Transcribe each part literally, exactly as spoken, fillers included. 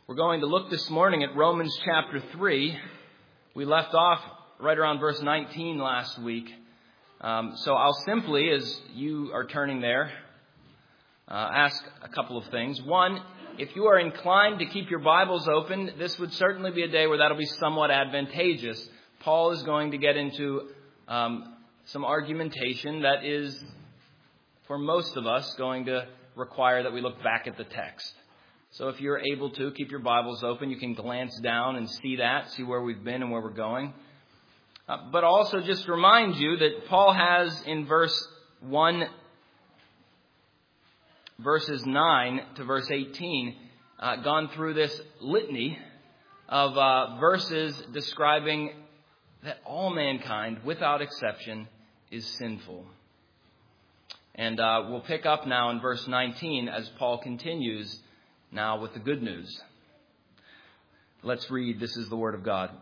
We're going to look this morning at Romans chapter three. We left off right around verse nineteen last week. Um, so I'll simply, as you are turning there, uh, ask a couple of things. One, if you are inclined to keep your Bibles open, this would certainly be a day where that'll be somewhat advantageous. Paul is going to get into um, some argumentation that is, for most of us, going to require that we look back at the text. So if you're able to, keep your Bibles open. You can glance down and see that, see where we've been and where we're going. Uh, but also just remind you that Paul has in verse one, verses nine to verse eighteen, uh, gone through this litany of uh, verses describing that all mankind, without exception, is sinful. And uh, we'll pick up now in verse nineteen as Paul continues now with the good news. Let's read. This is the word of God.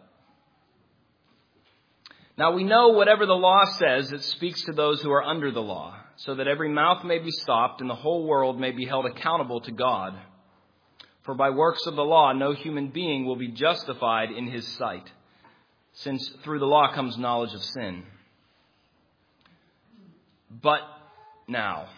Now we know whatever the law says, it speaks to those who are under the law, so that every mouth may be stopped and the whole world may be held accountable to God. For by works of the law, no human being will be justified in his sight, since through the law comes knowledge of sin. But now,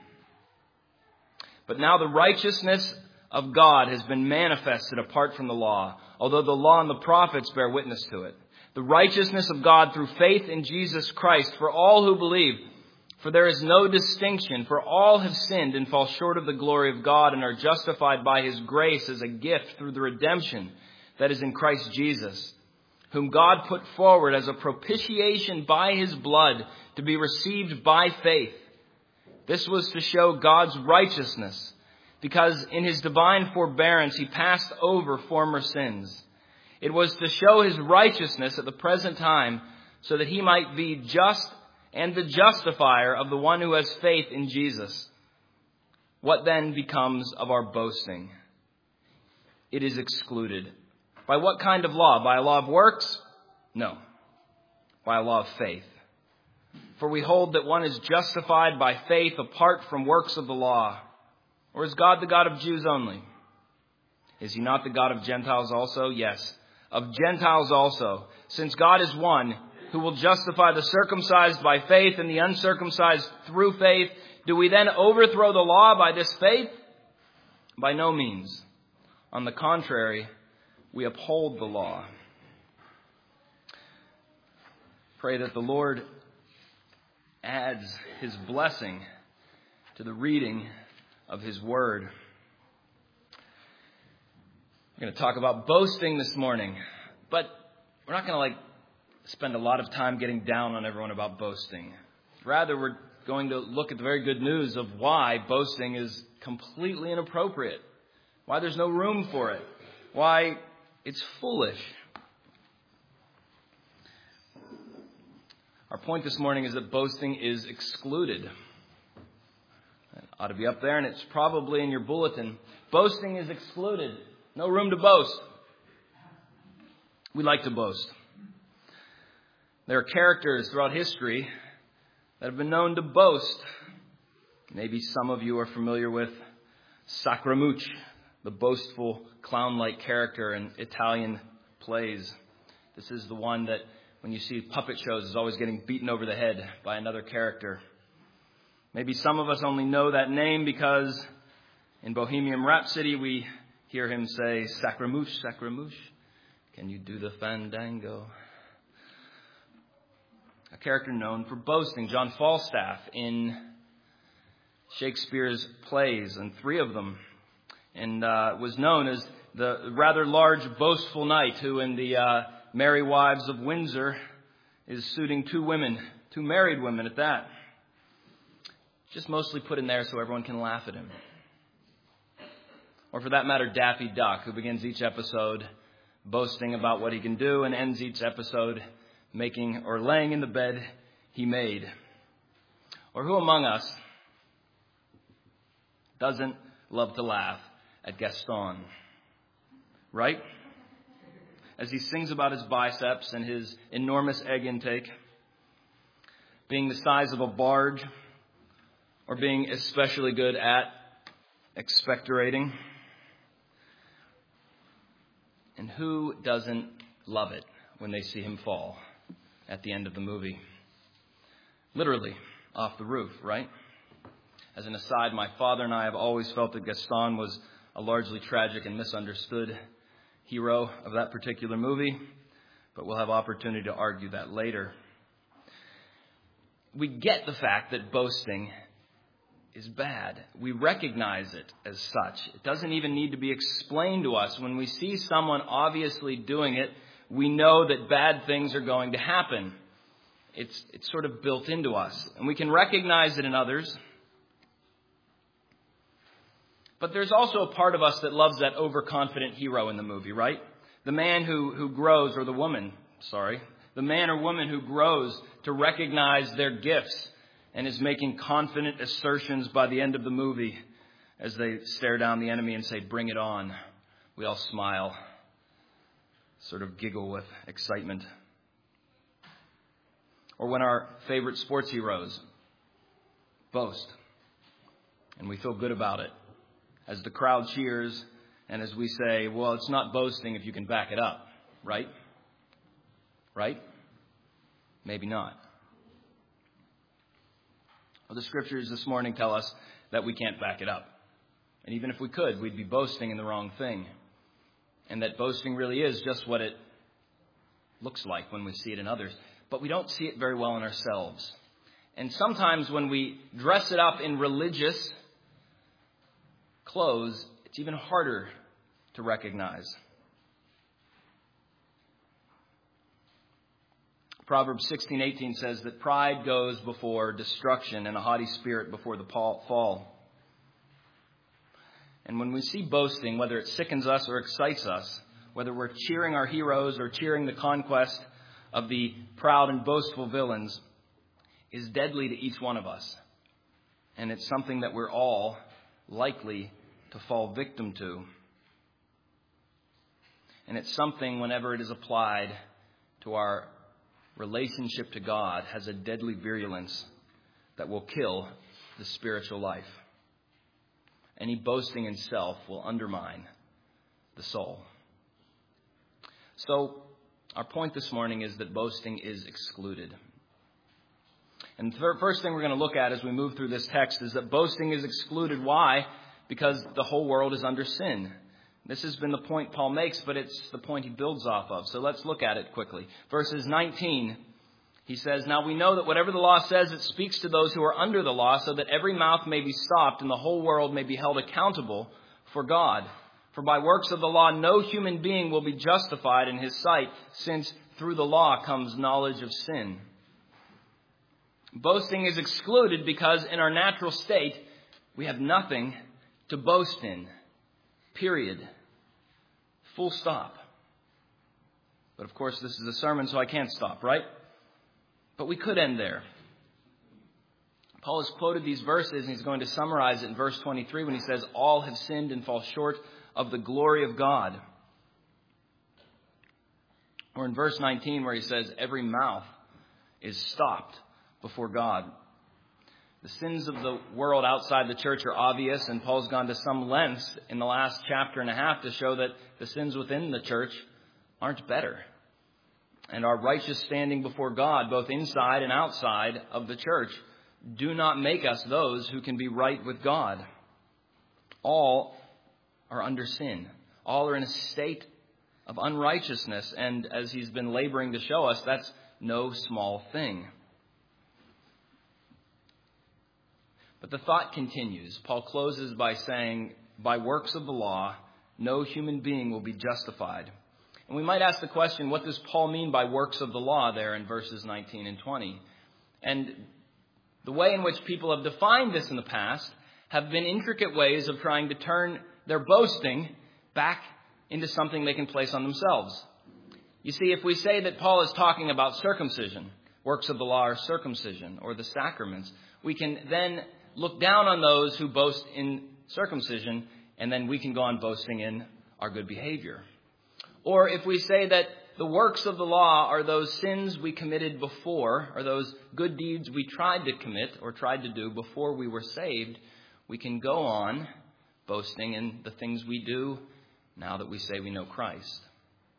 but now the righteousness of God has been manifested apart from the law, although the law and the prophets bear witness to it. The righteousness of God through faith in Jesus Christ for all who believe. For there is no distinction, for all have sinned and fall short of the glory of God and are justified by his grace as a gift through the redemption that is in Christ Jesus, whom God put forward as a propitiation by his blood to be received by faith. This was to show God's righteousness, because in his divine forbearance he passed over former sins. It was to show his righteousness at the present time, so that he might be just and the justifier of the one who has faith in Jesus. What then becomes of our boasting? It is excluded. By what kind of law? By a law of works? No. By a law of faith. For we hold that one is justified by faith apart from works of the law. Or is God the God of Jews only? Is he not the God of Gentiles also? Yes, of Gentiles also. Since God is one, who will justify the circumcised by faith and the uncircumcised through faith, do we then overthrow the law by this faith? By no means. On the contrary, we uphold the law. Pray that the Lord adds his blessing to the reading of his word. We're going to talk about boasting this morning, but we're not going to like spend a lot of time getting down on everyone about boasting. Rather, we're going to look at the very good news of why boasting is completely inappropriate, why there's no room for it, why it's foolish. Our point this morning is that boasting is excluded. It ought to be up there, and it's probably in your bulletin. Boasting is excluded. No room to boast. We like to boast. There are characters throughout history that have been known to boast. Maybe some of you are familiar with Scaramouche, the boastful clown-like character in Italian plays. This is the one that, when you see puppet shows, is always getting beaten over the head by another character. Maybe some of us only know that name because in Bohemian Rhapsody we hear him say, Scaramouche, Scaramouche, can you do the fandango? A character known for boasting. John Falstaff in Shakespeare's plays, and three of them, and uh, was known as the rather large, boastful knight who in the uh, Merry Wives of Windsor is suiting two women, two married women at that. Just mostly put in there so everyone can laugh at him. Or for that matter, Daffy Duck, who begins each episode boasting about what he can do and ends each episode making or laying in the bed he made. Or who among us doesn't love to laugh at Gaston? Right? As he sings about his biceps and his enormous egg intake, being the size of a barge, or being especially good at expectorating. who doesn't love it when they see him fall at the end of the movie? Literally, off the roof, right? As an aside, my father and I have always felt that Gaston was a largely tragic and misunderstood hero of that particular movie, but we'll have opportunity to argue that later. We get the fact that boasting is bad. We recognize it as such. It doesn't even need to be explained to us. When we see someone obviously doing it, we know that bad things are going to happen. It's, it's sort of built into us, and we can recognize it in others. But there's also a part of us that loves that overconfident hero in the movie, right? The man who, who grows, or the woman, sorry, the man or woman who grows to recognize their gifts and is making confident assertions by the end of the movie as they stare down the enemy and say, "Bring it on." We all smile, sort of giggle with excitement. Or when our favorite sports heroes boast, and we feel good about it, as the crowd cheers and as we say, well, it's not boasting if you can back it up, right? Right? Maybe not. Well, the scriptures this morning tell us that we can't back it up. And even if we could, we'd be boasting in the wrong thing. And that boasting really is just what it looks like when we see it in others. But we don't see it very well in ourselves. And sometimes when we dress it up in religious clothes, it's even harder to recognize. Proverbs sixteen eighteen says that pride goes before destruction and a haughty spirit before the fall. And when we see boasting, whether it sickens us or excites us, whether we're cheering our heroes or cheering the conquest of the proud and boastful villains, is deadly to each one of us. And it's something that we're all likely to fall victim to. And it's something, whenever it is applied to our relationship to God, has a deadly virulence that will kill the spiritual life. Any boasting in self will undermine the soul. So, our point this morning is that boasting is excluded. And the first thing we're going to look at as we move through this text is that boasting is excluded. Why? Because the whole world is under sin. This has been the point Paul makes, but it's the point he builds off of. So let's look at it quickly. Verses nineteen, he says, "Now we know that whatever the law says, it speaks to those who are under the law, so that every mouth may be stopped and the whole world may be held accountable for God. For by works of the law, no human being will be justified in his sight, since through the law comes knowledge of sin." Boasting is excluded because in our natural state, we have nothing to boast in. Period. Full stop. But of course, this is a sermon, so I can't stop, right? But we could end there. Paul has quoted these verses, and he's going to summarize it in verse twenty-three when he says, "All have sinned and fall short of the glory of God." Or in verse nineteen where he says, "Every mouth is stopped before God." The sins of the world outside the church are obvious, and Paul's gone to some lengths in the last chapter and a half to show that the sins within the church aren't better. And our righteous standing before God, both inside and outside of the church, do not make us those who can be right with God. All are under sin. All are in a state of unrighteousness, and as he's been laboring to show us, that's no small thing. But the thought continues. Paul closes by saying, by works of the law, no human being will be justified. And we might ask the question, what does Paul mean by works of the law there in verses nineteen and twenty? And the way in which people have defined this in the past have been intricate ways of trying to turn their boasting back into something they can place on themselves. You see, if we say that Paul is talking about circumcision, works of the law are circumcision or the sacraments, we can then look down on those who boast in circumcision, and then we can go on boasting in our good behavior. Or if we say that the works of the law are those sins we committed before, or those good deeds we tried to commit or tried to do before we were saved, we can go on boasting in the things we do now that we say we know Christ.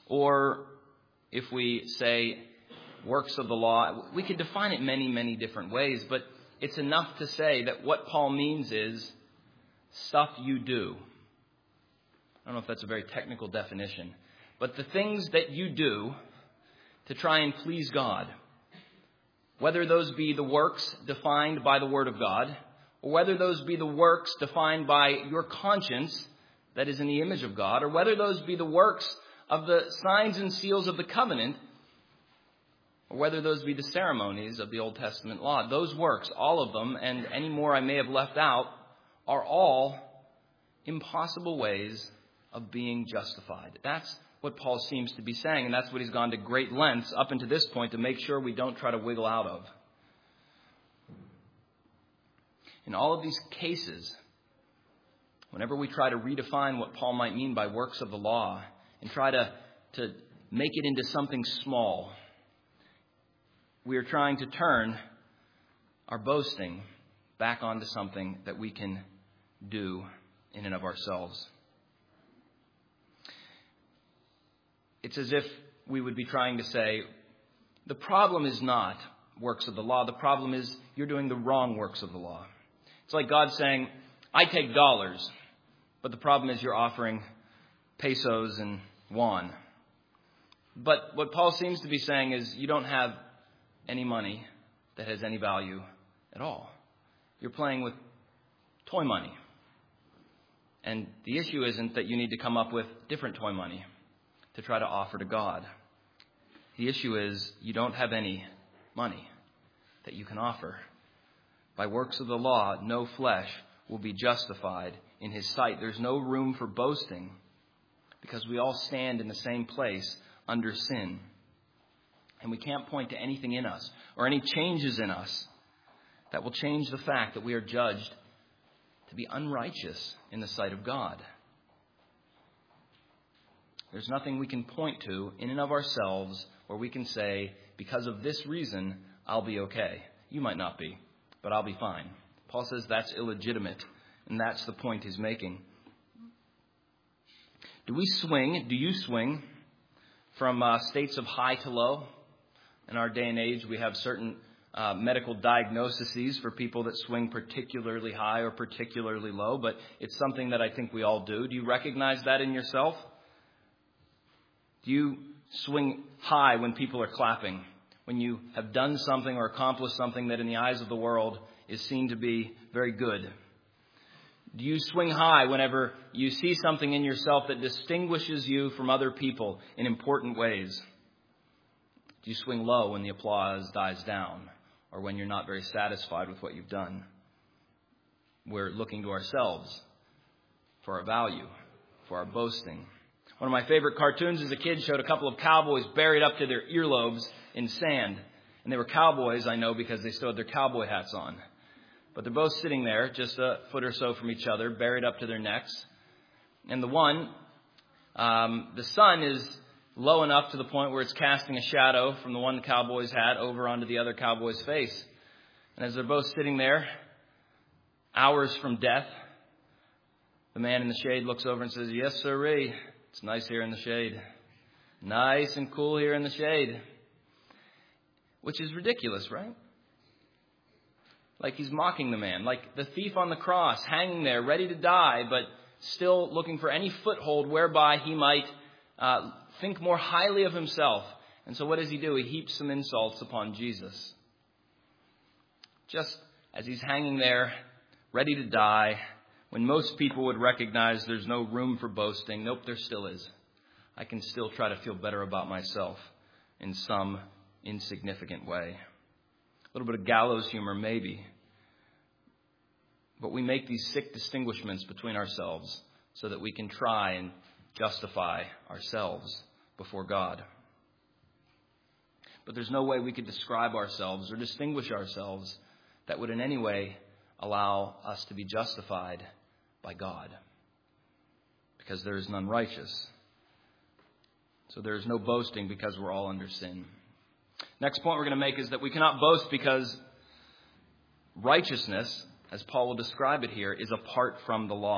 Or if we say works of the law, we could define it many, many different ways, but it's enough to say that what Paul means is stuff you do. I don't know if that's a very technical definition, but the things that you do to try and please God, whether those be the works defined by the Word of God, or whether those be the works defined by your conscience that is in the image of God, or whether those be the works of the signs and seals of the covenant, or whether those be the ceremonies of the Old Testament law. Those works, all of them, and any more I may have left out, are all impossible ways of being justified. That's what Paul seems to be saying, and that's what he's gone to great lengths up until this point to make sure we don't try to wiggle out of. In all of these cases, whenever we try to redefine what Paul might mean by works of the law and try to, to make it into something small, we are trying to turn our boasting back onto something that we can do in and of ourselves. It's as if we would be trying to say, the problem is not works of the law. The problem is you're doing the wrong works of the law. It's like God saying, I take dollars, but the problem is you're offering pesos and yuan. But what Paul seems to be saying is you don't have any money that has any value at all. You're playing with toy money. And the issue isn't that you need to come up with different toy money to try to offer to God. The issue is you don't have any money that you can offer. By works of the law, no flesh will be justified in his sight. There's no room for boasting because we all stand in the same place under sin. And we can't point to anything in us or any changes in us that will change the fact that we are judged to be unrighteous in the sight of God. There's nothing we can point to in and of ourselves where we can say, because of this reason, I'll be okay. You might not be, but I'll be fine. Paul says that's illegitimate, and that's the point he's making. Do we swing, do you swing from uh, states of high to low? In our day and age, we have certain uh, medical diagnoses for people that swing particularly high or particularly low, but it's something that I think we all do. Do you recognize that in yourself? Do you swing high when people are clapping? When you have done something or accomplished something that in the eyes of the world is seen to be very good? Do you swing high whenever you see something in yourself that distinguishes you from other people in important ways? Do you swing low when the applause dies down or when you're not very satisfied with what you've done? We're looking to ourselves for our value, for our boasting. One of my favorite cartoons as a kid showed a couple of cowboys buried up to their earlobes in sand. And they were cowboys, I know, because they still had their cowboy hats on. But they're both sitting there just a foot or so from each other, buried up to their necks. And the one, um, the sun is low enough to the point where it's casting a shadow from the one cowboy's hat over onto the other cowboy's face. And as they're both sitting there, hours from death, the man in the shade looks over and says, "Yes, sirree. It's nice here in the shade. Nice and cool here in the shade." Which is ridiculous, right? Like he's mocking the man. Like the thief on the cross, hanging there, ready to die, but still looking for any foothold whereby he might uh, think more highly of himself. And so what does he do? He heaps some insults upon Jesus. Just as he's hanging there, ready to die, when most people would recognize there's no room for boasting. Nope, there still is. I can still try to feel better about myself in some insignificant way. A little bit of gallows humor, maybe. But we make these sick distinguishments between ourselves so that we can try and justify ourselves before God. But there's no way we could describe ourselves or distinguish ourselves that would in any way allow us to be justified by God, because there is none righteous. So there is no boasting because we're all under sin. Next point we're going to make is that we cannot boast because righteousness, as Paul will describe it here, is apart from the law.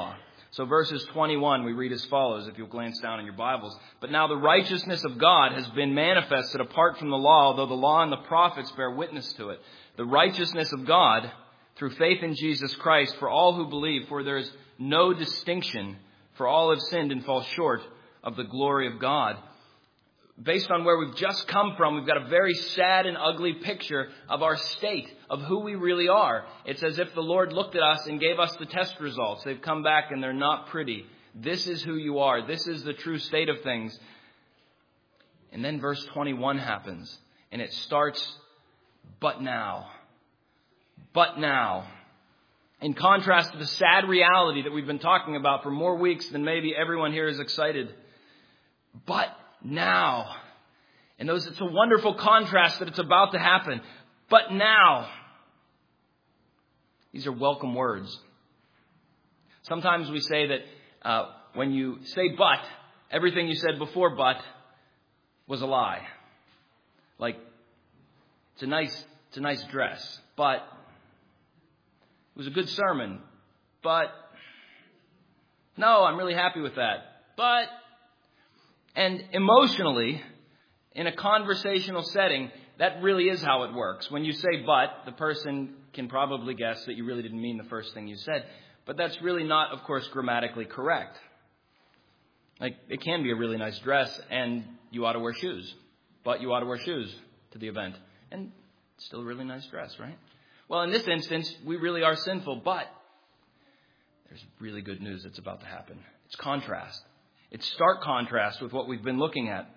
So verses twenty-one, we read as follows, if you'll glance down in your Bibles. But now the righteousness of God has been manifested apart from the law, although the law and the prophets bear witness to it. The righteousness of God through faith in Jesus Christ for all who believe, for there is no distinction, for all have sinned and fall short of the glory of God. Based on where we've just come from, we've got a very sad and ugly picture of our state, of who we really are. It's as if the Lord looked at us and gave us the test results. They've come back and they're not pretty. This is who you are. This is the true state of things. And then verse twenty-one happens, and it starts, but now. But now. In contrast to the sad reality that we've been talking about for more weeks than maybe everyone here is excited. But now. And those, it's a wonderful contrast that it's about to happen. But now. These are welcome words. Sometimes we say that uh, when you say but, everything you said before but was a lie. Like, it's a nice, it's a nice dress, but it was a good sermon, but no, I'm really happy with that. But, and emotionally, in a conversational setting, that really is how it works. When you say but, the person can probably guess that you really didn't mean the first thing you said. But that's really not, of course, grammatically correct. Like, it can be a really nice dress, and you ought to wear shoes. But you ought to wear shoes to the event. And it's still a really nice dress, right? Well, in this instance, we really are sinful, but there's really good news that's about to happen. It's contrast. It's stark contrast with what we've been looking at.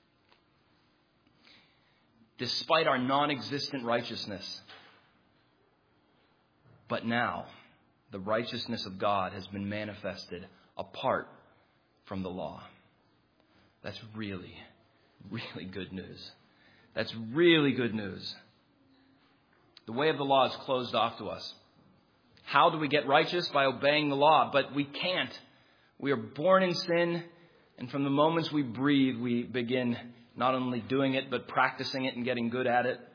Despite our non-existent righteousness, but now the righteousness of God has been manifested apart from the law. That's really, really good news. That's really good news. The way of the law is closed off to us. How do we get righteous? By obeying the law. But we can't. We are born in sin, and from the moments we breathe, we begin not only doing it, but practicing it and getting good at it.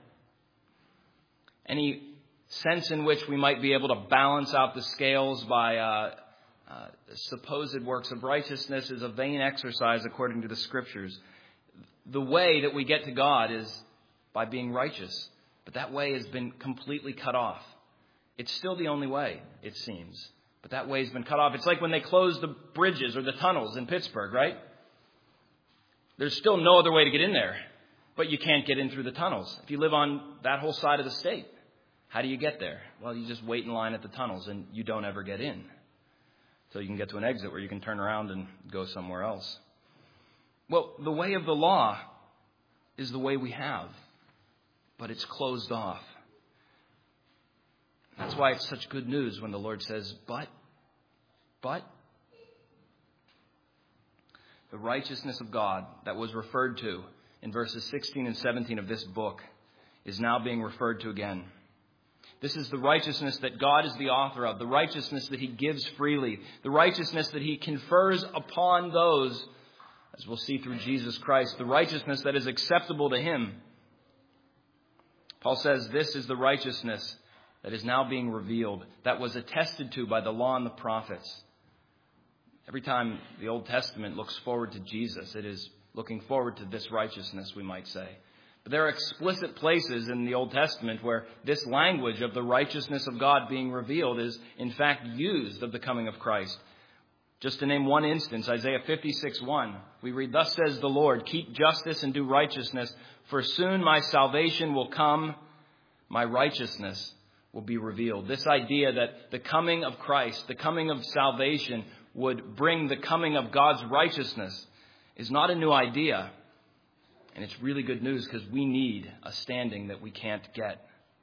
Any sense in which we might be able to balance out the scales by uh, uh, supposed works of righteousness is a vain exercise according to the Scriptures. The way that we get to God is by being righteous. But that way has been completely cut off. It's still the only way, it seems. But that way has been cut off. It's like when they closed the bridges or the tunnels in Pittsburgh, right? There's still no other way to get in there. But you can't get in through the tunnels. If you live on that whole side of the state, how do you get there? Well, you just wait in line at the tunnels and you don't ever get in. So you can get to an exit where you can turn around and go somewhere else. Well, the way of the law is the way we have. But it's closed off. That's why it's such good news when the Lord says, but, but, the righteousness of God that was referred to in verses sixteen and seventeen of this book is now being referred to again. This is the righteousness that God is the author of, the righteousness that He gives freely, the righteousness that He confers upon those, as we'll see through Jesus Christ, the righteousness that is acceptable to Him. Paul says this is the righteousness that is now being revealed, that was attested to by the law and the prophets. Every time the Old Testament looks forward to Jesus, it is looking forward to this righteousness, we might say. But there are explicit places in the Old Testament where this language of the righteousness of God being revealed is in fact used of the coming of Christ. Just to name one instance, Isaiah fifty-six one, we read, "Thus says the Lord, keep justice and do righteousness, for soon my salvation will come, my righteousness will be revealed." This idea that the coming of Christ, the coming of salvation, would bring the coming of God's righteousness is not a new idea. And it's really good news because we need a standing that we can't get.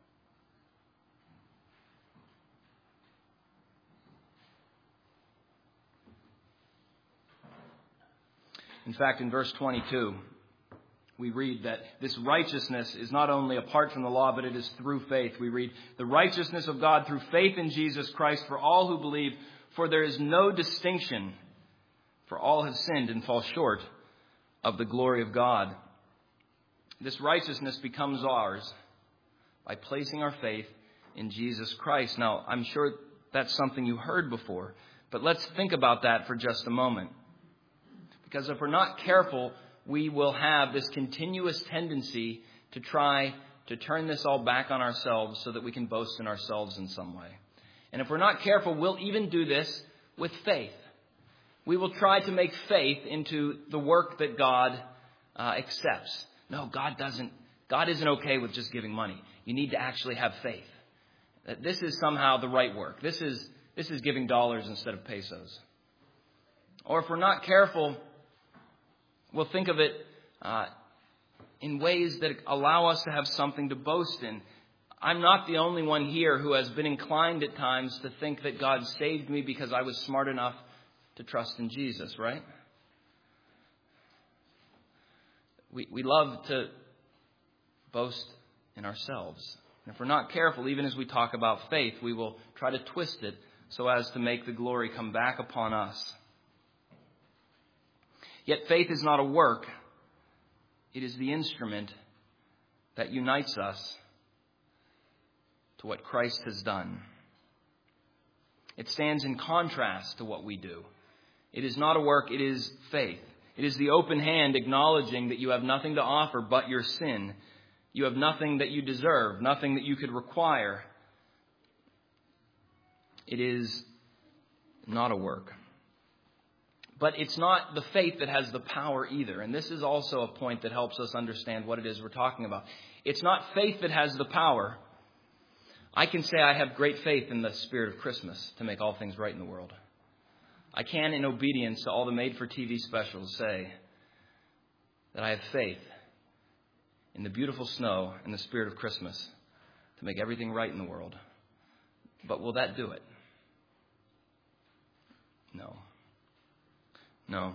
In fact, in verse twenty-two, we read that this righteousness is not only apart from the law, but it is through faith. We read, "The righteousness of God through faith in Jesus Christ for all who believe, for there is no distinction, for all have sinned and fall short of the glory of God." This righteousness becomes ours by placing our faith in Jesus Christ. Now, I'm sure that's something you heard before, But let's think about that for just a moment. Because if we're not careful, we will have this continuous tendency to try to turn this all back on ourselves so that we can boast in ourselves in some way. And if we're not careful, we'll even do this with faith. We will try to make faith into the work that God uh, accepts. No, God doesn't. God isn't okay with just giving money. You need to actually have faith. That this is somehow the right work. This is this is giving dollars instead of pesos. Or if we're not careful, we'll think of it uh, in ways that allow us to have something to boast in. I'm not the only one here who has been inclined at times to think that God saved me because I was smart enough to trust in Jesus, right? We we love to boast in ourselves. And if we're not careful, even as we talk about faith, we will try to twist it so as to make the glory come back upon us. Yet faith is not a work. It is the instrument that unites us to what Christ has done. It stands in contrast to what we do. It is not a work, it is faith. It is the open hand acknowledging that you have nothing to offer but your sin. You have nothing that you deserve, nothing that you could require. It is not a work. But it's not the faith that has the power either. And this is also a point that helps us understand what it is we're talking about. It's not faith that has the power. I can say I have great faith in the spirit of Christmas to make all things right in the world. I can, in obedience to all the made-for-T V specials, say that I have faith in the beautiful snow and the spirit of Christmas to make everything right in the world. But will that do it? No. No.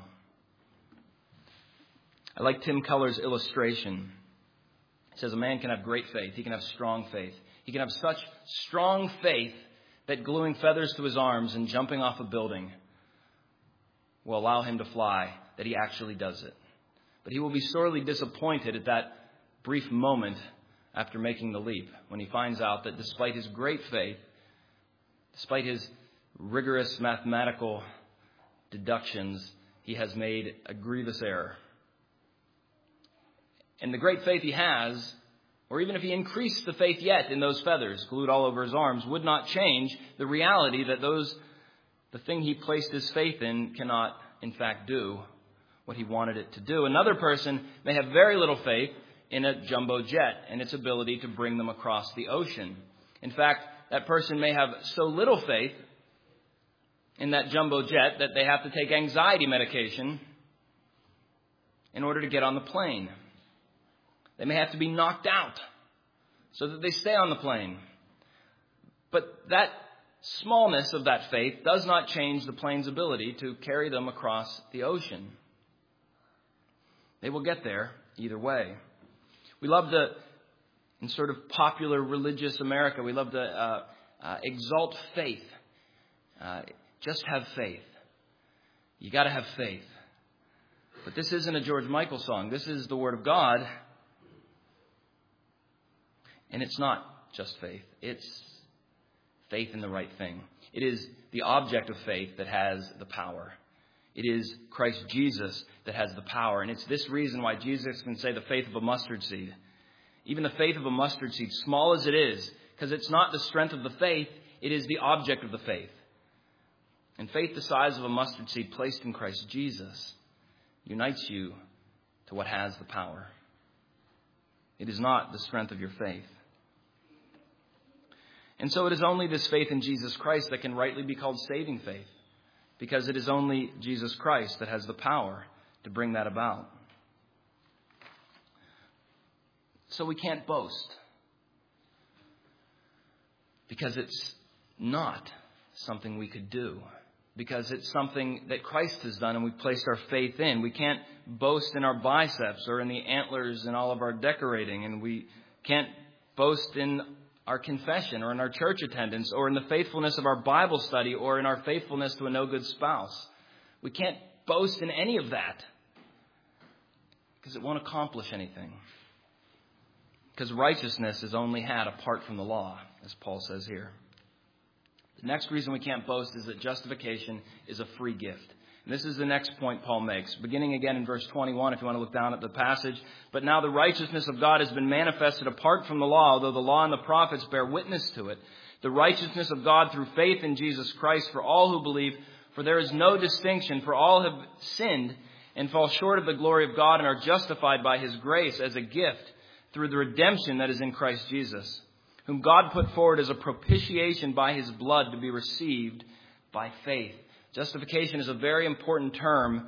I like Tim Keller's illustration. He says a man can have great faith. He can have strong faith. He can have such strong faith that gluing feathers to his arms and jumping off a building will allow him to fly, that he actually does it. But he will be sorely disappointed at that brief moment after making the leap when he finds out that despite his great faith, despite his rigorous mathematical deductions, he has made a grievous error. And the great faith he has, or even if he increased the faith yet in those feathers glued all over his arms, would not change the reality that those the thing he placed his faith in cannot, in fact, do what he wanted it to do. Another person may have very little faith in a jumbo jet and its ability to bring them across the ocean. In fact, that person may have so little faith in that jumbo jet that they have to take anxiety medication in order to get on the plane. They may have to be knocked out so that they stay on the plane. But that smallness of that faith does not change the plane's ability to carry them across the ocean. They will get there either way. We love to, in sort of popular religious America, we love to uh, uh, exalt faith. Uh, just have faith. You got to have faith. But this isn't a George Michael song. This is the Word of God. And it's not just faith. It's faith in the right thing. It is the object of faith that has the power. It is Christ Jesus that has the power. And it's this reason why Jesus can say the faith of a mustard seed. Even the faith of a mustard seed, small as it is, because it's not the strength of the faith, it is the object of the faith. And faith the size of a mustard seed placed in Christ Jesus unites you to what has the power. It is not the strength of your faith. And so it is only this faith in Jesus Christ that can rightly be called saving faith, because it is only Jesus Christ that has the power to bring that about. So we can't boast, because it's not something we could do, because it's something that Christ has done and we placed our faith in. We can't boast in our biceps or in the antlers and all of our decorating, and we can't boast in our confession or in our church attendance or in the faithfulness of our Bible study or in our faithfulness to a no-good spouse. We can't boast in any of that because it won't accomplish anything. Because righteousness is only had apart from the law, as Paul says here. The next reason we can't boast is that justification is a free gift. And this is the next point Paul makes, beginning again in verse twenty-one, if you want to look down at the passage. But now the righteousness of God has been manifested apart from the law, although the law and the prophets bear witness to it. The righteousness of God through faith in Jesus Christ for all who believe, for there is no distinction, for all have sinned and fall short of the glory of God and are justified by his grace as a gift through the redemption that is in Christ Jesus, whom God put forward as a propitiation by his blood to be received by faith. Justification is a very important term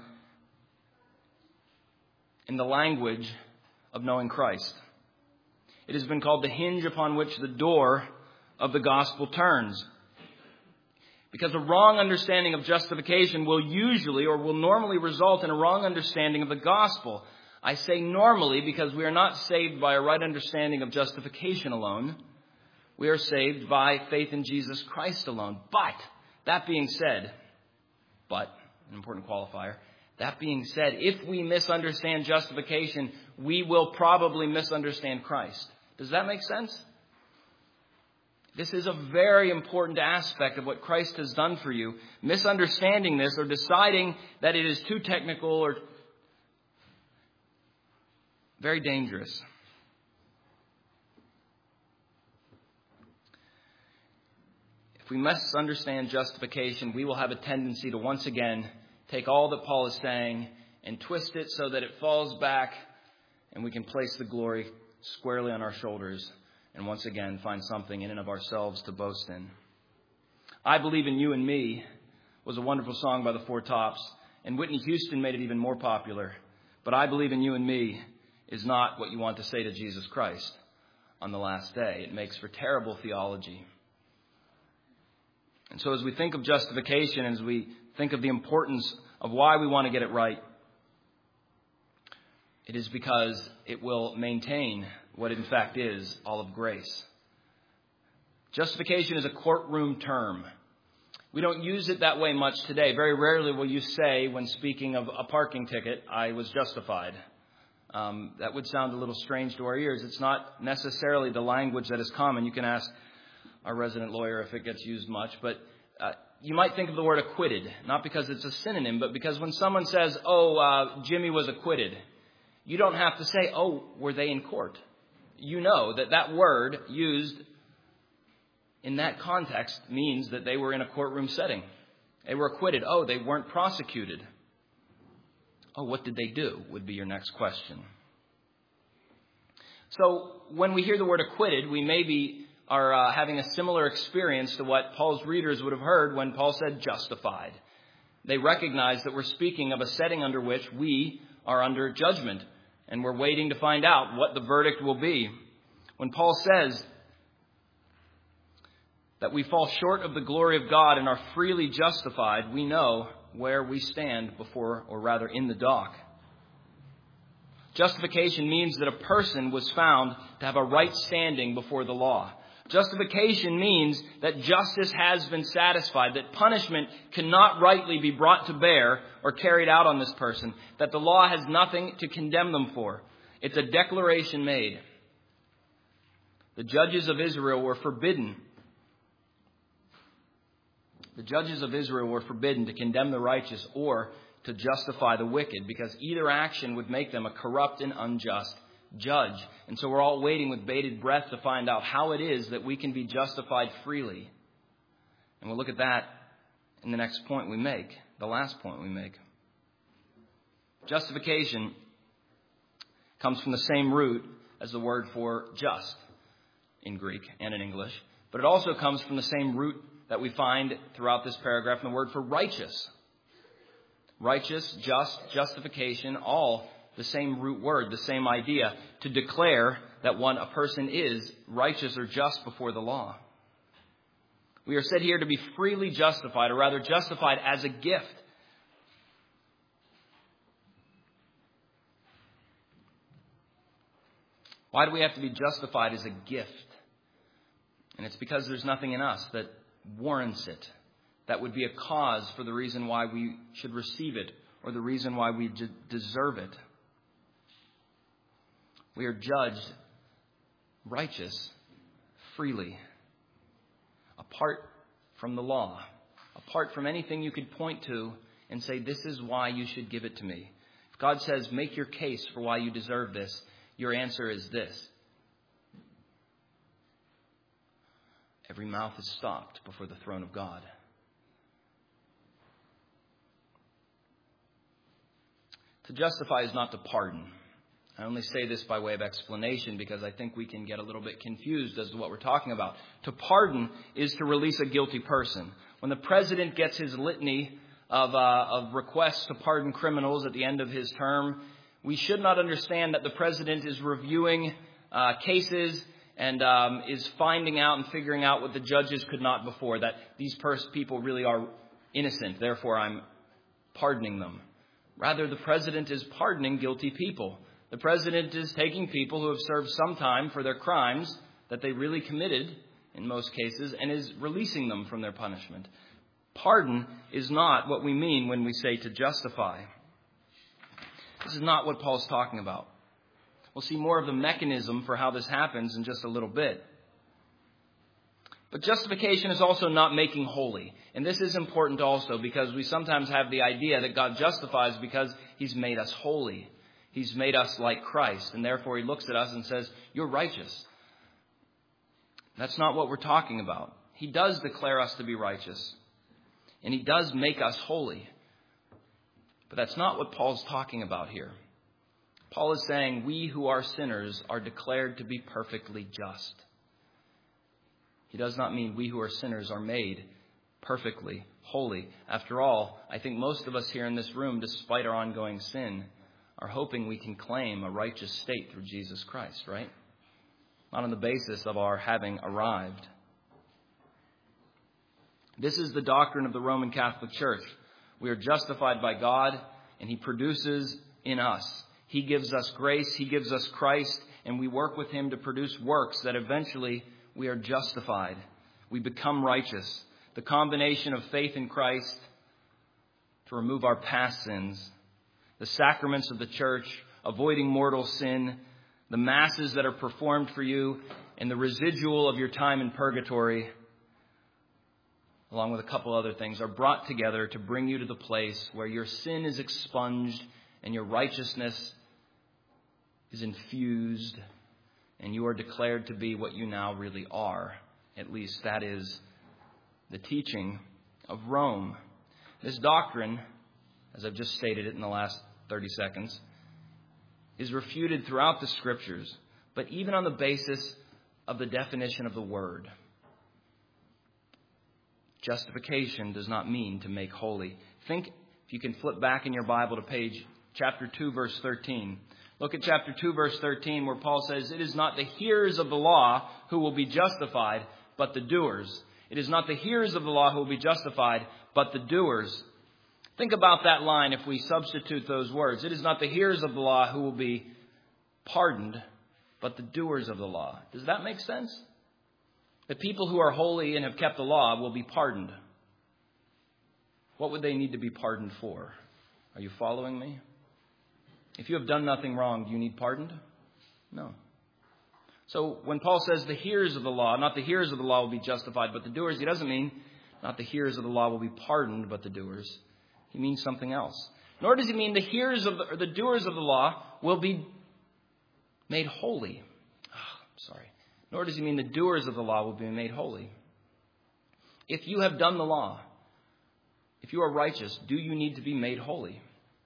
in the language of knowing Christ. It has been called the hinge upon which the door of the gospel turns. Because a wrong understanding of justification will usually or will normally result in a wrong understanding of the gospel. I say normally because we are not saved by a right understanding of justification alone. We are saved by faith in Jesus Christ alone. But, that being said, but, an important qualifier, that being said, if we misunderstand justification, we will probably misunderstand Christ. Does that make sense? This is a very important aspect of what Christ has done for you. Misunderstanding this or deciding that it is too technical or very dangerous. If we misunderstand justification, we will have a tendency to once again take all that Paul is saying and twist it so that it falls back and we can place the glory squarely on our shoulders and once again find something in and of ourselves to boast in. I Believe in You and Me was a wonderful song by the Four Tops, and Whitney Houston made it even more popular. But I Believe in You and Me is not what you want to say to Jesus Christ on the last day. It makes for terrible theology. And so as we think of justification, as we think of the importance of why we want to get it right, it is because it will maintain what it in fact is, all of grace. Justification is a courtroom term. We don't use it that way much today. Very rarely will you say, when speaking of a parking ticket, I was justified. Um, that would sound a little strange to our ears. It's not necessarily the language that is common. You can ask our resident lawyer if it gets used much, but uh, you might think of the word acquitted, not because it's a synonym, but because when someone says, oh, uh, Jimmy was acquitted, you don't have to say, oh, were they in court? You know that that word used in that context means that they were in a courtroom setting. They were acquitted. Oh, they weren't prosecuted. Oh, what did they do would be your next question. So when we hear the word acquitted, we maybe are uh, having a similar experience to what Paul's readers would have heard when Paul said justified. They recognize that we're speaking of a setting under which we are under judgment, and we're waiting to find out what the verdict will be. When Paul says that we fall short of the glory of God and are freely justified, we know where we stand before, or rather in the dock. Justification means that a person was found to have a right standing before the law. Justification means that justice has been satisfied, that punishment cannot rightly be brought to bear or carried out on this person, that the law has nothing to condemn them for. It's a declaration made. The judges of Israel were forbidden. The judges of Israel were forbidden to condemn the righteous or to justify the wicked, because either action would make them a corrupt and unjust judge. And so we're all waiting with bated breath to find out how it is that we can be justified freely. And we'll look at that in the next point we make, the last point we make. Justification comes from the same root as the word for just in Greek and in English, but it also comes from the same root that we find throughout this paragraph in the word for righteous. Righteous, just, justification, all the same root word, the same idea, to declare that one, a person is righteous or just before the law. We are said here to be freely justified, or rather justified as a gift. Why do we have to be justified as a gift? And it's because there's nothing in us that warrants it. That would be a cause for the reason why we should receive it, or the reason why we d- deserve it. We are judged righteous freely, apart from the law, apart from anything you could point to and say, this is why you should give it to me. If God says, make your case for why you deserve this, your answer is this. Every mouth is stopped before the throne of God. To justify is not to pardon. I only say this by way of explanation because I think we can get a little bit confused as to what we're talking about. To pardon is to release a guilty person. When the president gets his litany of, uh, of requests to pardon criminals at the end of his term, we should not understand that the president is reviewing uh, cases and um, is finding out and figuring out what the judges could not before, that these pers- people really are innocent, therefore I'm pardoning them. Rather, the president is pardoning guilty people. The president is taking people who have served some time for their crimes that they really committed, in most cases, and is releasing them from their punishment. Pardon is not what we mean when we say to justify. This is not what Paul's talking about. We'll see more of the mechanism for how this happens in just a little bit. But justification is also not making holy. And this is important also because we sometimes have the idea that God justifies because he's made us holy. He's made us like Christ. And therefore he looks at us and says, you're righteous. That's not what we're talking about. He does declare us to be righteous. And he does make us holy. But that's not what Paul's talking about here. Paul is saying we who are sinners are declared to be perfectly just. He does not mean we who are sinners are made perfectly holy. After all, I think most of us here in this room, despite our ongoing sin, are hoping we can claim a righteous state through Jesus Christ, right? Not on the basis of our having arrived. This is the doctrine of the Roman Catholic Church. We are justified by God, and he produces in us. He gives us grace, he gives us Christ, and we work with him to produce works that eventually we are justified. We become righteous. The combination of faith in Christ to remove our past sins, the sacraments of the church, avoiding mortal sin, the masses that are performed for you, and the residual of your time in purgatory, along with a couple other things, are brought together to bring you to the place where your sin is expunged and your righteousness is infused, and you are declared to be what you now really are. At least that is the teaching of Rome. This doctrine, as I've just stated it in the last thirty seconds, is refuted throughout the Scriptures, but even on the basis of the definition of the word. Justification does not mean to make holy. Think, if you can flip back in your Bible to page chapter two, verse thirteen. Look at chapter two, verse thirteen, where Paul says, it is not the hearers of the law who will be justified, but the doers. It is not the hearers of the law who will be justified, but the doers. Think about that line if we substitute those words. It is not the hearers of the law who will be pardoned, but the doers of the law. Does that make sense? The people who are holy and have kept the law will be pardoned. What would they need to be pardoned for? Are you following me? If you have done nothing wrong, do you need pardoned? No. So when Paul says the hearers of the law, not the hearers of the law will be justified, but the doers, he doesn't mean not the hearers of the law will be pardoned, but the doers. He means something else. Nor does he mean the hearers of the, or the doers of the law will be made holy. Oh, sorry. Nor does he mean the doers of the law will be made holy. If you have done the law, if you are righteous, do you need to be made holy?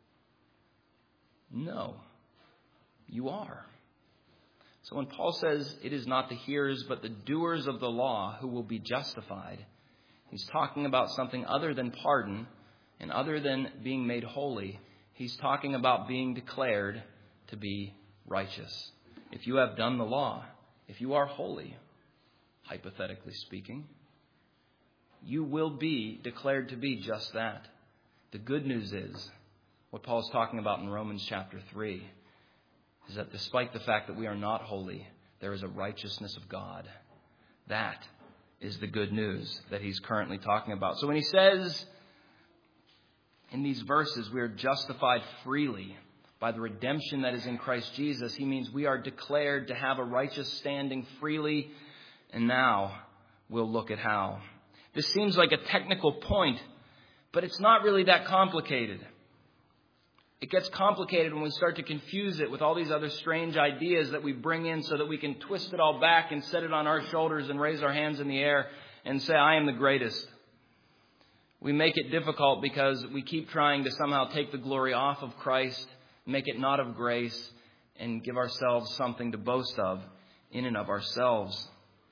No, you are. So when Paul says it is not the hearers but the doers of the law who will be justified, he's talking about something other than pardon and other than being made holy. He's talking about being declared to be righteous. If you have done the law, if you are holy, hypothetically speaking, you will be declared to be just that. The good news is, what Paul's talking about in Romans chapter three is that despite the fact that we are not holy, there is a righteousness of God. That is the good news that he's currently talking about. So when he says in these verses we are justified freely by the redemption that is in Christ Jesus, he means we are declared to have a righteous standing freely. And now we'll look at how. This seems like a technical point, but it's not really that complicated. It gets complicated when we start to confuse it with all these other strange ideas that we bring in so that we can twist it all back and set it on our shoulders and raise our hands in the air and say, I am the greatest. We make it difficult because we keep trying to somehow take the glory off of Christ, make it not of grace, and give ourselves something to boast of in and of ourselves.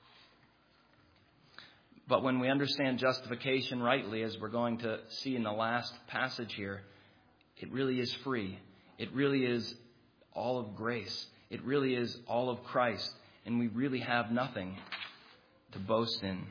But when we understand justification rightly, as we're going to see in the last passage here, it really is free. It really is all of grace. It really is all of Christ. And we really have nothing to boast in.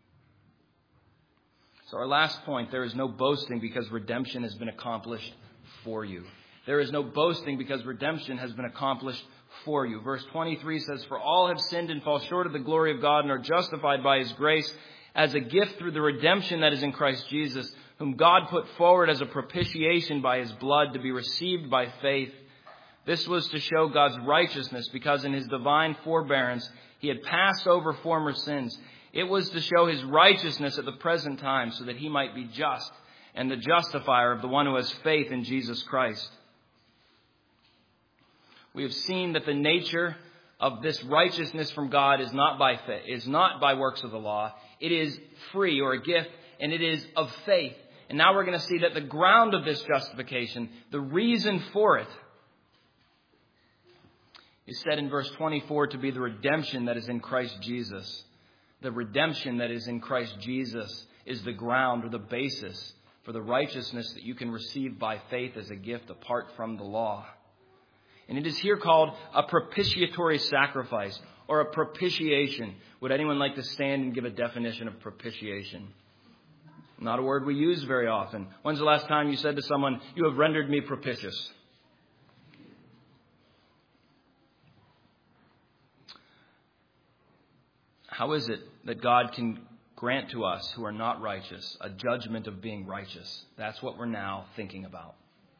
So our last point, there is no boasting because redemption has been accomplished for you. There is no boasting because redemption has been accomplished for you. Verse twenty-three says, For all have sinned and fall short of the glory of God and are justified by His grace as a gift through the redemption that is in Christ Jesus, whom God put forward as a propitiation by His blood to be received by faith. This was to show God's righteousness because in His divine forbearance He had passed over former sins. It was to show His righteousness at the present time so that He might be just and the justifier of the one who has faith in Jesus Christ. We have seen that the nature of this righteousness from God is not by faith, is not by works of the law. It is free or a gift, and it is of faith. And now we're going to see that the ground of this justification, the reason for it, is said in verse twenty-four to be the redemption that is in Christ Jesus. The redemption that is in Christ Jesus is the ground or the basis for the righteousness that you can receive by faith as a gift apart from the law. And it is here called a propitiatory sacrifice or a propitiation. Would anyone like to stand and give a definition of propitiation? Not a word we use very often. When's the last time you said to someone, you have rendered me propitious? How is it that God can grant to us who are not righteous a judgment of being righteous? That's what we're now thinking about.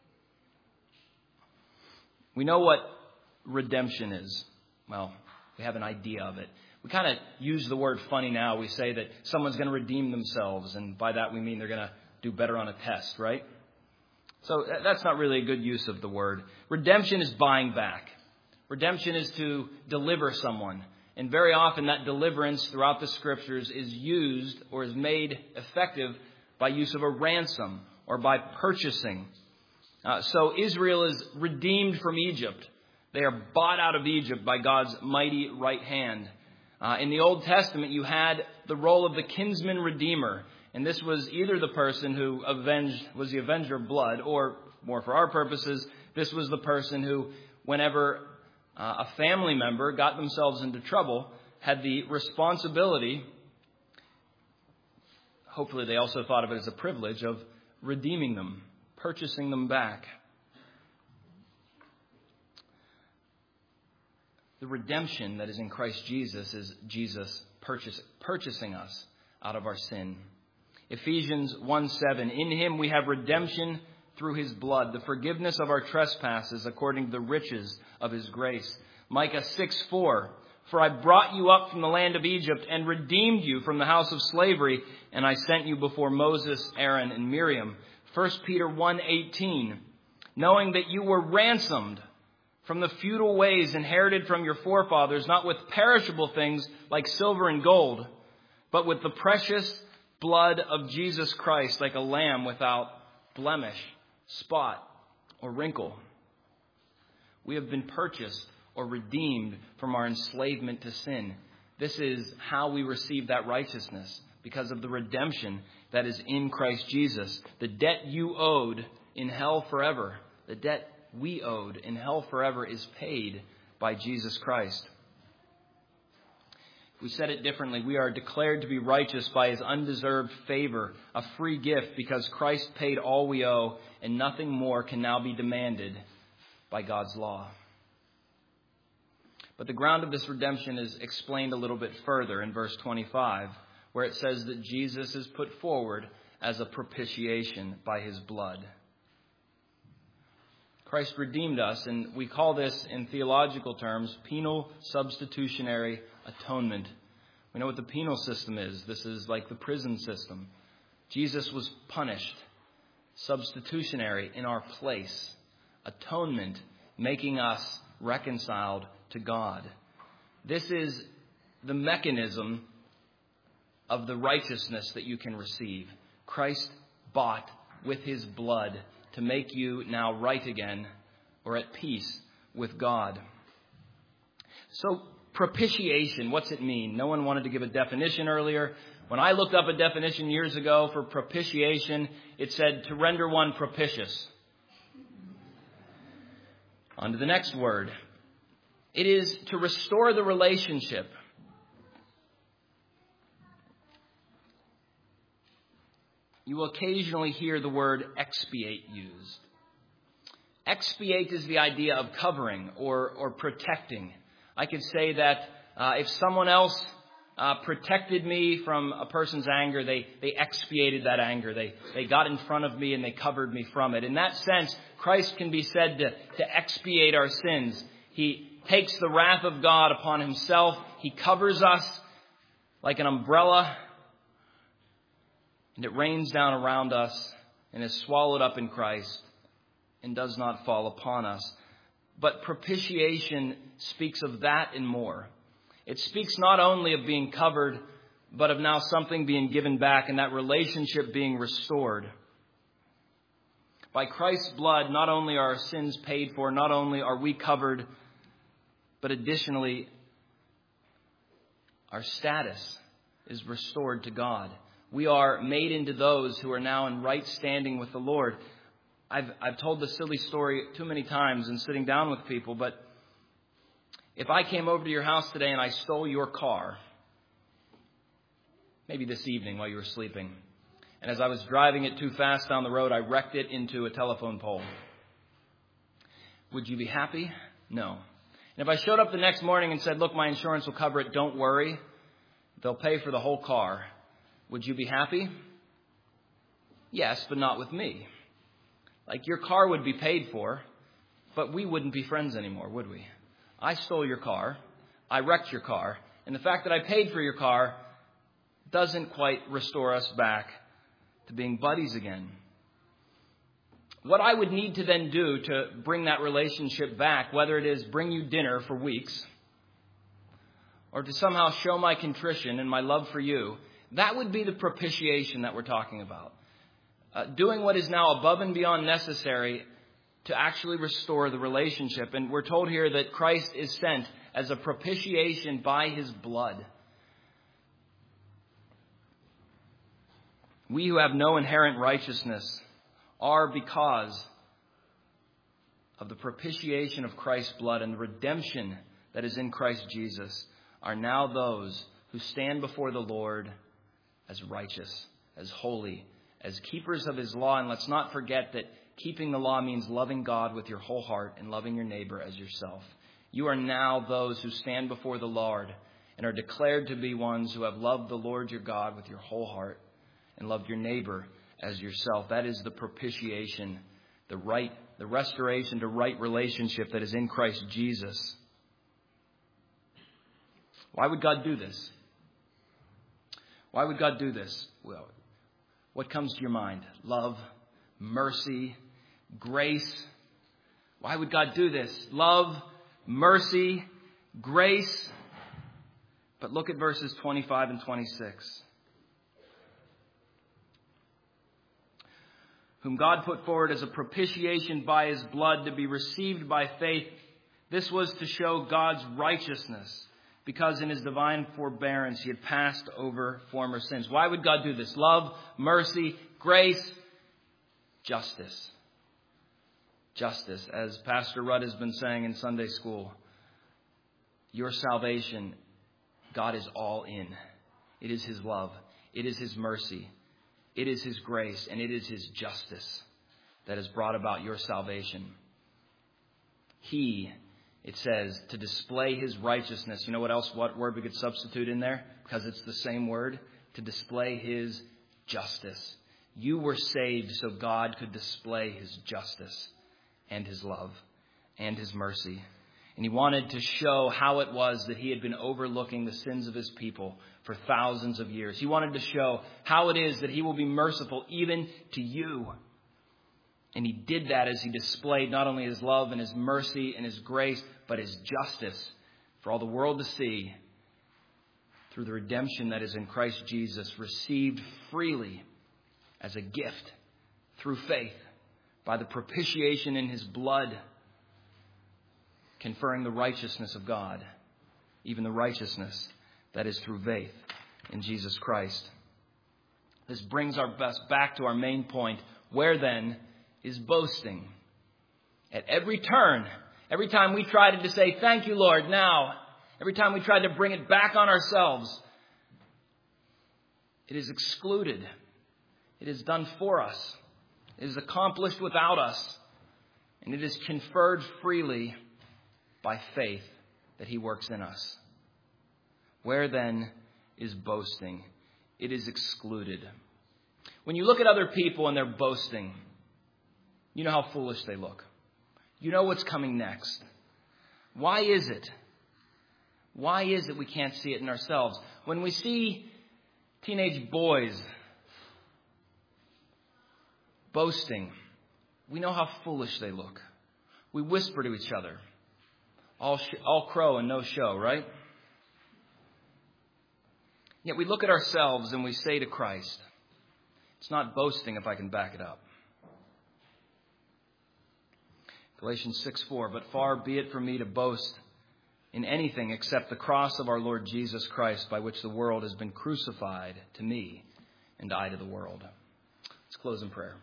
We know what redemption is. Well, we have an idea of it. We kind of use the word funny now. We say that someone's going to redeem themselves, and by that we mean they're going to do better on a test, right? So that's not really a good use of the word. Redemption is buying back. Redemption is to deliver someone. And very often that deliverance throughout the Scriptures is used or is made effective by use of a ransom or by purchasing. Uh, so Israel is redeemed from Egypt. They are bought out of Egypt by God's mighty right hand. Uh, in the Old Testament, you had the role of the kinsman redeemer. And this was either the person who avenged, was the avenger of blood, or more for our purposes, this was the person who, whenever Uh, a family member got themselves into trouble, had the responsibility, hopefully they also thought of it as a privilege, of redeeming them, purchasing them back. The redemption that is in Christ Jesus is Jesus purchase, purchasing us out of our sin. Ephesians one seven, in Him we have redemption through His blood, the forgiveness of our trespasses according to the riches of His grace. Micah six four, for I brought you up from the land of Egypt and redeemed you from the house of slavery, and I sent you before Moses, Aaron, and Miriam. First Peter one eighteen, knowing that you were ransomed from the futile ways inherited from your forefathers, not with perishable things like silver and gold, but with the precious blood of Jesus Christ, like a lamb without blemish, spot, or wrinkle. We have been purchased or redeemed from our enslavement to sin. This is how we receive that righteousness, because of the redemption that is in Christ Jesus. The debt you owed in hell forever, the debt we owed in hell forever is paid by Jesus Christ. If we said it differently, we are declared to be righteous by His undeserved favor, a free gift because Christ paid all we owe and nothing more can now be demanded by God's law. But the ground of this redemption is explained a little bit further in verse twenty-five, where it says that Jesus is put forward as a propitiation by His blood. Christ redeemed us, and we call this in theological terms penal substitutionary atonement. We know what the penal system is. This is like the prison system. Jesus was punished, substitutionary in our place, atonement, making us reconciled to God. This is the mechanism of the righteousness that you can receive. Christ bought with his blood to make you now right again or at peace with God. So propitiation, what's it mean? No one wanted to give a definition earlier. When I looked up a definition years ago for propitiation, it said to render one propitious. On to the next word. It is to restore the relationship. You will occasionally hear the word expiate used. Expiate is the idea of covering or, or protecting. I could say that uh, if someone else uh, protected me from a person's anger, they, they expiated that anger. They, they got in front of me and they covered me from it. In that sense, Christ can be said to, to expiate our sins. He takes the wrath of God upon himself. He covers us like an umbrella, and it rains down around us and is swallowed up in Christ and does not fall upon us. But propitiation speaks of that and more. It speaks not only of being covered, but of now something being given back and that relationship being restored. By Christ's blood, not only are our sins paid for, not only are we covered, but additionally, our status is restored to God. We are made into those who are now in right standing with the Lord. I've, I've told this silly story too many times in sitting down with people, but if I came over to your house today and I stole your car, maybe this evening while you were sleeping, and as I was driving it too fast down the road, I wrecked it into a telephone pole, would you be happy? No. And if I showed up the next morning and said, look, my insurance will cover it, don't worry, they'll pay for the whole car, would you be happy? Yes, but not with me. Like, your car would be paid for, but we wouldn't be friends anymore, would we? I stole your car, I wrecked your car, and the fact that I paid for your car doesn't quite restore us back to being buddies again. What I would need to then do to bring that relationship back, whether it is bring you dinner for weeks, or to somehow show my contrition and my love for you, that would be the propitiation that we're talking about. Uh, doing what is now above and beyond necessary to actually restore the relationship. And we're told here that Christ is sent as a propitiation by his blood. We who have no inherent righteousness are, because of the propitiation of Christ's blood and the redemption that is in Christ Jesus, are now those who stand before the Lord as righteous, as holy, as keepers of his law. And let's not forget that keeping the law means loving God with your whole heart and loving your neighbor as yourself. You are now those who stand before the Lord and are declared to be ones who have loved the Lord your God with your whole heart and loved your neighbor as yourself. That is the propitiation, the right, the restoration to right relationship that is in Christ Jesus. Why would God do this? Why would God do this? Well, what comes to your mind? Love, mercy, grace. Why would God do this? Love, mercy, grace. But look at verses twenty-five and twenty-six. Whom God put forward as a propitiation by his blood to be received by faith. This was to show God's righteousness, because in his divine forbearance he had passed over former sins. Why would God do this? Love, mercy, grace, justice. Justice. As Pastor Rudd has been saying in Sunday school, your salvation, God is all in. It is his love. It is his mercy. It is his grace, and it is his justice that has brought about your salvation. He, it says, to display his righteousness. You know what else, what word we could substitute in there? Because it's the same word. To display his justice. You were saved so God could display his justice and his love and his mercy. And he wanted to show how it was that he had been overlooking the sins of his people for thousands of years. He wanted to show how it is that he will be merciful even to you. And he did that as he displayed not only his love and his mercy and his grace, but his justice for all the world to see through the redemption that is in Christ Jesus, received freely as a gift through faith by the propitiation in his blood, conferring the righteousness of God, even the righteousness that is through faith in Jesus Christ. This brings our best back to our main point. Where then is boasting? At every turn, every time we tried to say, thank you, Lord, now, every time we tried to bring it back on ourselves, it is excluded. It is done for us. It is accomplished without us. And it is conferred freely by faith that he works in us. Where then is boasting? It is excluded. When you look at other people and they're boasting, you know how foolish they look. You know what's coming next. Why is it? Why is it we can't see it in ourselves? When we see teenage boys boasting, we know how foolish they look. We whisper to each other. All, sh- all crow and no show, right? Yet we look at ourselves and we say to Christ, it's not boasting if I can back it up. Galatians six four, but far be it from me to boast in anything except the cross of our Lord Jesus Christ, by which the world has been crucified to me and I to the world. Let's close in prayer.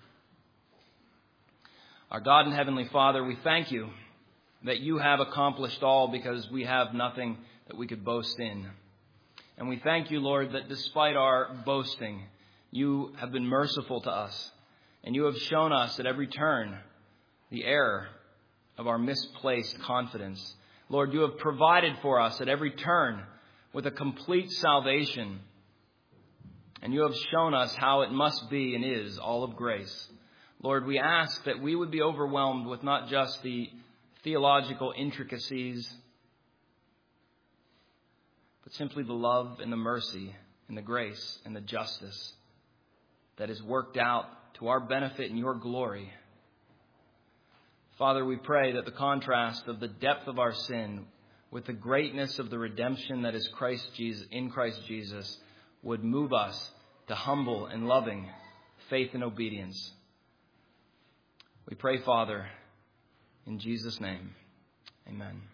Our God and Heavenly Father, we thank you that you have accomplished all because we have nothing that we could boast in. And we thank you, Lord, that despite our boasting, you have been merciful to us. And you have shown us at every turn the error of our misplaced confidence. Lord, you have provided for us at every turn with a complete salvation. And you have shown us how it must be and is all of grace. Lord, we ask that we would be overwhelmed with not just the theological intricacies, but simply the love and the mercy and the grace and the justice that is worked out to our benefit and your glory. Father, we pray that the contrast of the depth of our sin with the greatness of the redemption that is Christ Jesus, in Christ Jesus would move us to humble and loving faith and obedience. We pray, Father, in Jesus' name, amen.